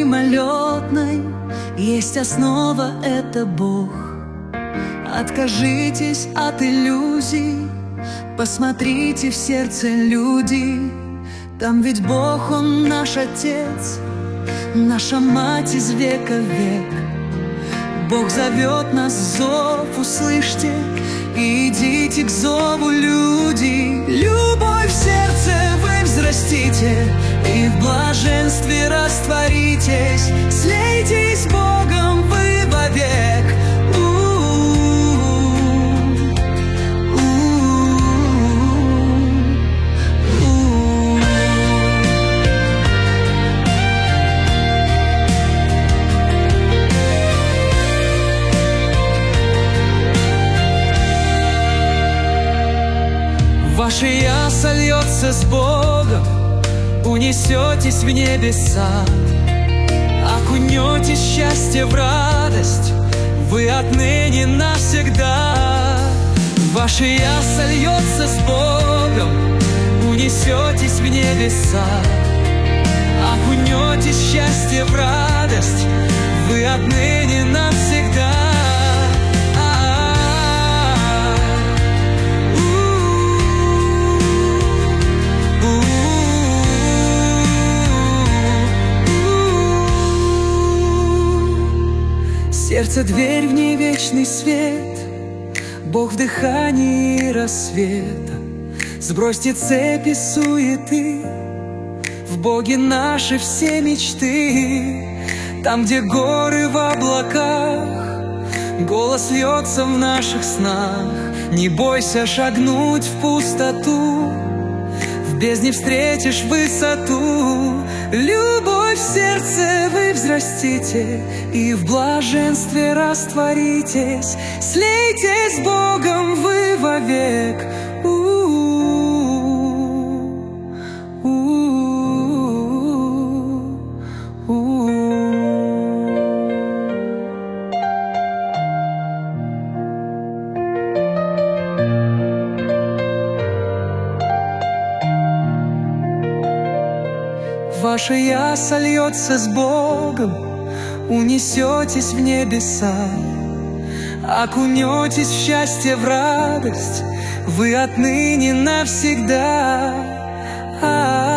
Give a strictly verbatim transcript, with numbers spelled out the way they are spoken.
мимолетной есть основа — это Бог. Откажитесь от иллюзий, посмотрите в сердце люди. Там ведь Бог, Он наш Отец, наша Мать из века в век. Бог зовет нас, зов услышьте, и идите к зову, люди. Любовь в сердце вы взрастите, и в блаженстве растворитесь. Слейтесь с Богом вы вовек. Ваше «я» сольется с Богом, унесетесь в небеса, окунетесь в счастье, в радость, вы отныне навсегда. Ваше «я» сольется с Богом, унесетесь в небеса, окунетесь в счастье, в радость, вы отныне навсегда. Сердце — дверь, в ней вечный свет, Бог в дыхании рассвета. Сбросьте цепи суеты, в Боге наши все мечты. Там, где горы в облаках, голос льется в наших снах. Не бойся шагнуть в пустоту, в бездне встретишь высоту. Любовь в сердце вы взрастите, и в блаженстве растворитесь. Слейтесь с Богом вы вовек. Ваше «я» сольется с Богом, унесетесь в небеса, окунетесь в счастье, в радость, вы отныне навсегда. А-а-а.